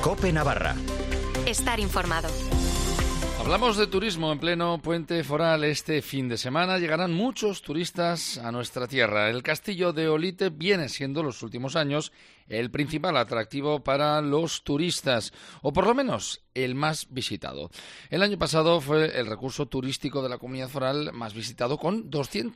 COPE Navarra. Estar informado. Hablamos de turismo en pleno puente foral. Este fin de semana llegarán muchos turistas a nuestra tierra. El castillo de Olite viene siendo los últimos años el principal atractivo para los turistas, o por lo menos el más visitado. El año pasado fue el recurso turístico de la comunidad foral más visitado, con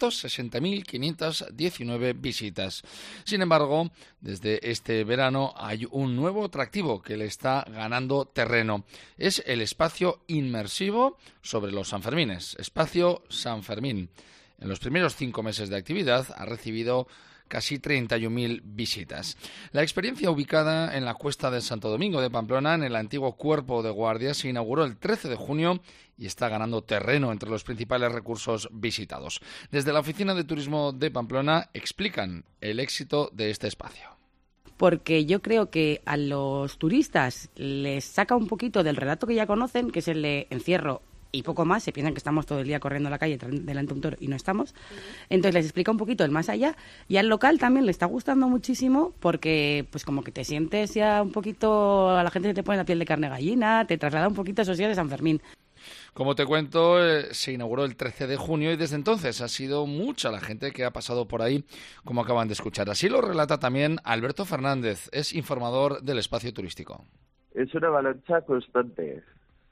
260.519 visitas. Sin embargo, desde este verano hay un nuevo atractivo que le está ganando terreno. Es el espacio inmersivo sobre los Sanfermines, Espacio San Fermín. En los primeros 5 meses de actividad ha recibido casi 31.000 visitas. La experiencia, ubicada en la Cuesta de Santo Domingo de Pamplona, en el antiguo Cuerpo de Guardia, se inauguró el 13 de junio y está ganando terreno entre los principales recursos visitados. Desde la Oficina de Turismo de Pamplona explican el éxito de este espacio. Porque yo creo que a los turistas les saca un poquito del relato que ya conocen, que es el de encierro y poco más. Se piensan que estamos todo el día corriendo a la calle delante de un toro y no estamos. Entonces les explica un poquito el más allá, y al local también le está gustando muchísimo, porque pues como que te sientes ya un poquito, a la gente se te pone la piel de carne gallina, te traslada un poquito a esos días de San Fermín. Como te cuento, se inauguró el 13 de junio y desde entonces ha sido mucha la gente que ha pasado por ahí, como acaban de escuchar. Así lo relata también Alberto Fernández, es informador del espacio turístico. Es una avalancha constante.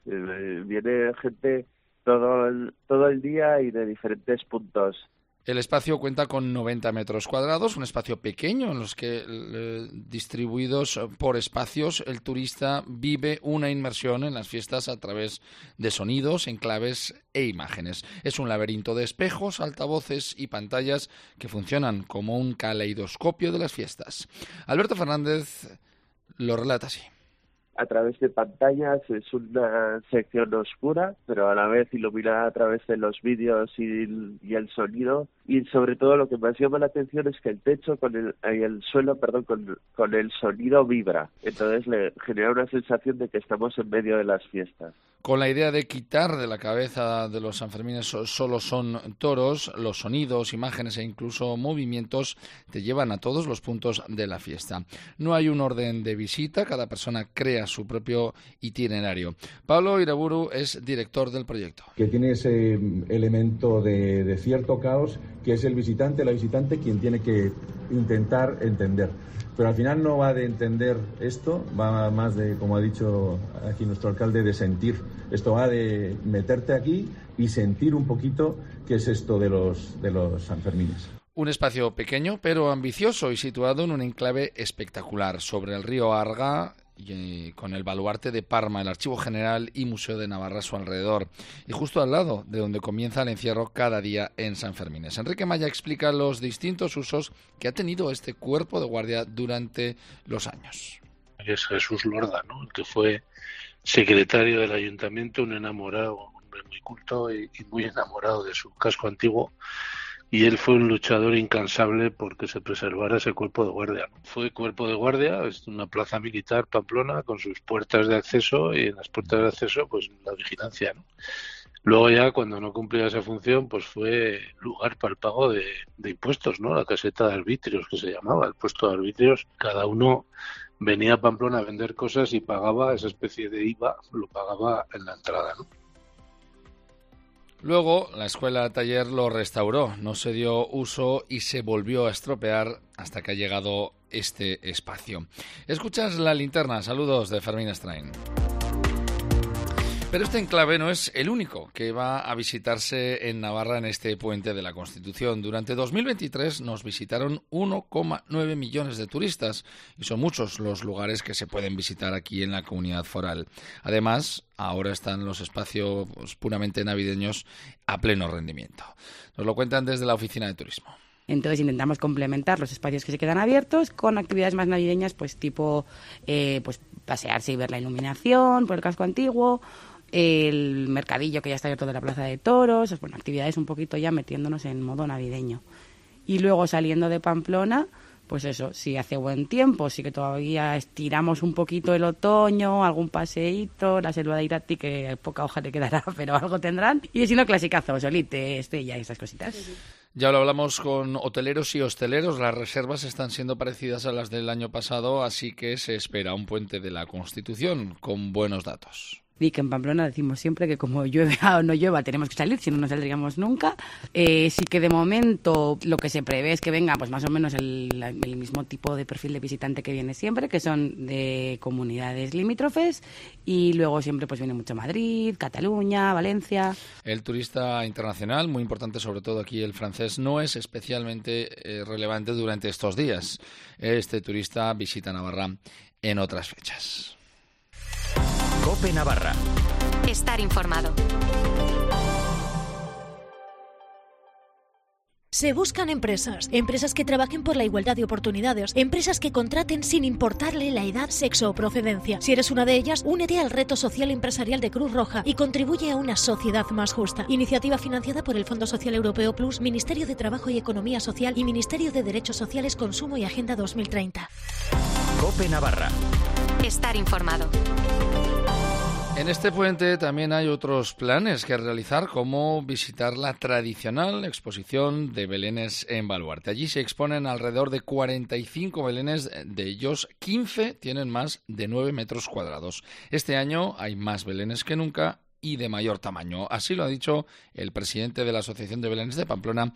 Viene gente todo el día y de diferentes puntos. El espacio cuenta con 90 metros cuadrados, un espacio pequeño en los que, distribuidos por espacios, el turista vive una inmersión en las fiestas a través de sonidos, enclaves e imágenes. Es un laberinto de espejos, altavoces y pantallas que funcionan como un caleidoscopio de las fiestas. Alberto Fernández lo relata así. A través de pantallas es una sección oscura, pero a la vez iluminada a través de los vídeos y el sonido. Y sobre todo lo que más llama la atención es que el techo con el suelo con el sonido vibra. Entonces le genera una sensación de que estamos en medio de las fiestas. Con la idea de quitar de la cabeza de los sanfermines solo son toros, los sonidos, imágenes e incluso movimientos te llevan a todos los puntos de la fiesta. No hay un orden de visita, cada persona crea su propio itinerario. Pablo Iraburu es director del proyecto. Que tiene ese elemento de cierto caos, que es el visitante, la visitante, quien tiene que intentar entender. Pero al final no va de entender esto, va más de, como ha dicho aquí nuestro alcalde, de sentir. Esto va de meterte aquí y sentir un poquito qué es esto de los Sanfermines. Un espacio pequeño pero ambicioso y situado en un enclave espectacular sobre el río Arga, y con el baluarte de Parma, el Archivo General y Museo de Navarra a su alrededor, y justo al lado de donde comienza el encierro cada día en Sanfermines. Enrique Maya explica los distintos usos que ha tenido este cuerpo de guardia durante los años. Es Jesús Lorda, ¿no? El que fue secretario del ayuntamiento, un enamorado, un hombre muy culto y muy enamorado de su casco antiguo. Y él fue un luchador incansable porque se preservara ese cuerpo de guardia. Fue cuerpo de guardia, es una plaza militar, Pamplona, con sus puertas de acceso, y en las puertas de acceso, pues la vigilancia, ¿no? Luego ya, cuando no cumplía esa función, pues fue lugar para el pago de impuestos, ¿no? La caseta de arbitrios, que se llamaba, el puesto de arbitrios. Cada uno venía a Pamplona a vender cosas y pagaba esa especie de IVA, lo pagaba en la entrada, ¿no? Luego, la escuela-taller lo restauró, no se dio uso y se volvió a estropear hasta que ha llegado este espacio. Escuchas La Linterna, saludos de Fermín Estrain. Pero este enclave no es el único que va a visitarse en Navarra en este puente de la Constitución. Durante 2023 nos visitaron 1,9 millones de turistas y son muchos los lugares que se pueden visitar aquí en la comunidad foral. Además, ahora están los espacios puramente navideños a pleno rendimiento. Nos lo cuentan desde la Oficina de Turismo. Entonces intentamos complementar los espacios que se quedan abiertos con actividades más navideñas, pues tipo pues pasearse y ver la iluminación por el casco antiguo, el mercadillo que ya está abierto de la Plaza de Toros, bueno, actividades un poquito ya metiéndonos en modo navideño. Y luego saliendo de Pamplona, pues eso, si hace buen tiempo, sí que todavía estiramos un poquito el otoño, algún paseíto, la selva de Irati, que poca hoja le quedará, pero algo tendrán. Y si no, clasicazos, Olite, Estella y esas cositas. Ya lo hablamos con hoteleros y hosteleros. Las reservas están siendo parecidas a las del año pasado, así que se espera un puente de la Constitución con buenos datos. Y que en Pamplona decimos siempre que como llueva o no llueva tenemos que salir, si no, no saldríamos nunca. Sí que de momento lo que se prevé es que venga pues más o menos el mismo tipo de perfil de visitante que viene siempre, que son de comunidades limítrofes, y luego siempre pues viene mucho Madrid, Cataluña, Valencia. El turista internacional, muy importante sobre todo aquí el francés, no es especialmente relevante durante estos días. Este turista visita Navarra en otras fechas. COPE Navarra. Estar informado. Se buscan empresas que trabajen por la igualdad de oportunidades, empresas que contraten sin importarle la edad, sexo o procedencia. Si eres una de ellas, únete al reto social empresarial de Cruz Roja y contribuye a una sociedad más justa. Iniciativa financiada por el Fondo Social Europeo Plus, Ministerio de Trabajo y Economía Social y Ministerio de Derechos Sociales, Consumo y Agenda 2030. COPE Navarra. Estar informado. En este puente también hay otros planes que realizar, como visitar la tradicional exposición de belenes en Baluarte. Allí se exponen alrededor de 45 belenes, de ellos 15 tienen más de 9 metros cuadrados. Este año hay más belenes que nunca y de mayor tamaño. Así lo ha dicho el presidente de la Asociación de Belenes de Pamplona,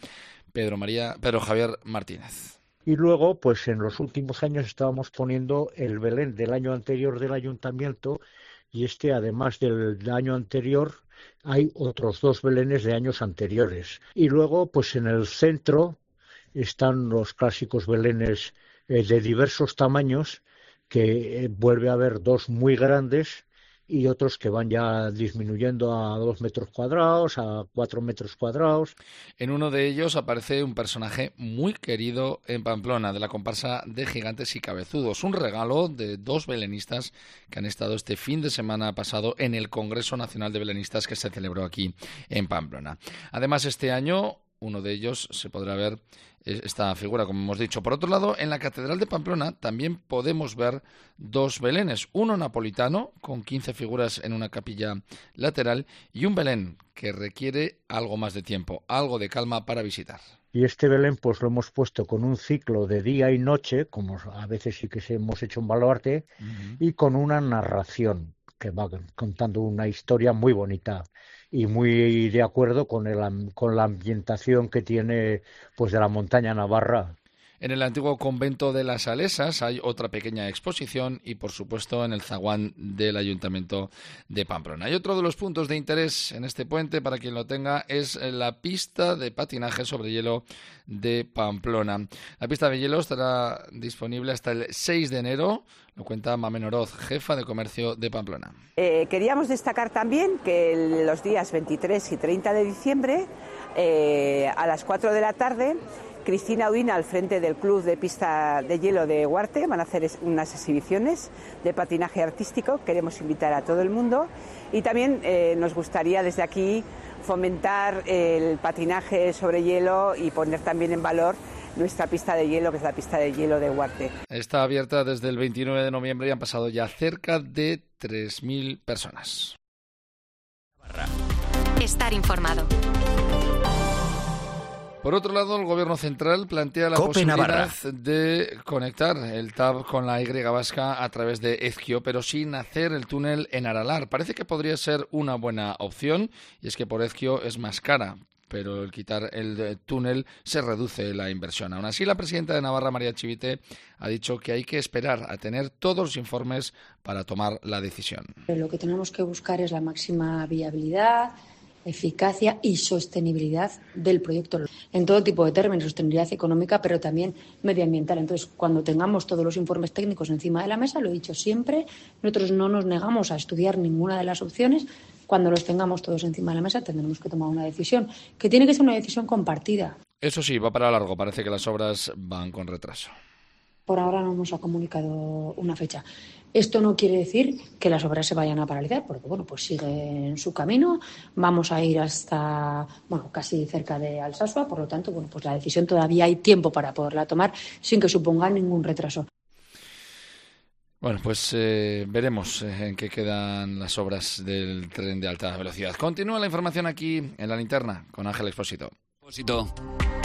Pedro Javier Martínez. Y luego, pues en los últimos años estábamos poniendo el Belén del año anterior del ayuntamiento, y además del año anterior, hay otros 2 belenes de años anteriores. Y luego, pues en el centro están los clásicos belenes de diversos tamaños, que vuelve a haber 2 muy grandes y otros que van ya disminuyendo a 2 metros cuadrados, a 4 metros cuadrados. En uno de ellos aparece un personaje muy querido en Pamplona, de la comparsa de Gigantes y Cabezudos, un regalo de 2 belenistas que han estado este fin de semana pasado en el Congreso Nacional de Belenistas que se celebró aquí en Pamplona. Además, este año uno de ellos se podrá ver esta figura, como hemos dicho. Por otro lado, en la Catedral de Pamplona también podemos ver 2 belenes, uno napolitano con 15 figuras en una capilla lateral y un belén que requiere algo más de tiempo, algo de calma para visitar. Y este Belén pues lo hemos puesto con un ciclo de día y noche, como a veces sí que hemos hecho en Baluarte, y con una narración que va contando una historia muy bonita y muy de acuerdo con la ambientación que tiene pues de la montaña navarra. En el antiguo convento de las Salesas hay otra pequeña exposición y, por supuesto, en el zaguán del Ayuntamiento de Pamplona. Y otro de los puntos de interés en este puente, para quien lo tenga, es la pista de patinaje sobre hielo de Pamplona. La pista de hielo estará disponible hasta el 6 de enero, lo cuenta Mamen Oroz, jefa de comercio de Pamplona. Queríamos destacar también que los días 23 y 30 de diciembre, a las 4 de la tarde, Cristina Udina, al frente del Club de Pista de Hielo de Huarte, van a hacer unas exhibiciones de patinaje artístico. Queremos invitar a todo el mundo y también nos gustaría desde aquí fomentar el patinaje sobre hielo y poner también en valor nuestra pista de hielo, que es la pista de hielo de Huarte. Está abierta desde el 29 de noviembre y han pasado ya cerca de 3.000 personas. Estar informado. Por otro lado, el Gobierno central plantea la COPE posibilidad Navarra. de conectar el TAV con la Y vasca a través de Ezkio, pero sin hacer el túnel en Aralar. Parece que podría ser una buena opción, y es que por Ezkio es más cara, pero el quitar el túnel se reduce la inversión. Aún así, la presidenta de Navarra, María Chivite, ha dicho que hay que esperar a tener todos los informes para tomar la decisión. Lo que tenemos que buscar es la máxima viabilidad, eficacia y sostenibilidad del proyecto en todo tipo de términos, sostenibilidad económica, pero también medioambiental. Entonces, cuando tengamos todos los informes técnicos encima de la mesa, lo he dicho siempre, nosotros no nos negamos a estudiar ninguna de las opciones. Cuando los tengamos todos encima de la mesa, tendremos que tomar una decisión, que tiene que ser una decisión compartida. Eso sí, va para largo. Parece que las obras van con retraso. Por ahora no nos ha comunicado una fecha. Esto no quiere decir que las obras se vayan a paralizar, porque pues siguen su camino. Vamos a ir hasta casi cerca de Alsasua, por lo tanto, pues la decisión todavía hay tiempo para poderla tomar sin que suponga ningún retraso. Bueno, pues veremos en qué quedan las obras del tren de alta velocidad. Continúa la información aquí en La Linterna con Ángel Expósito.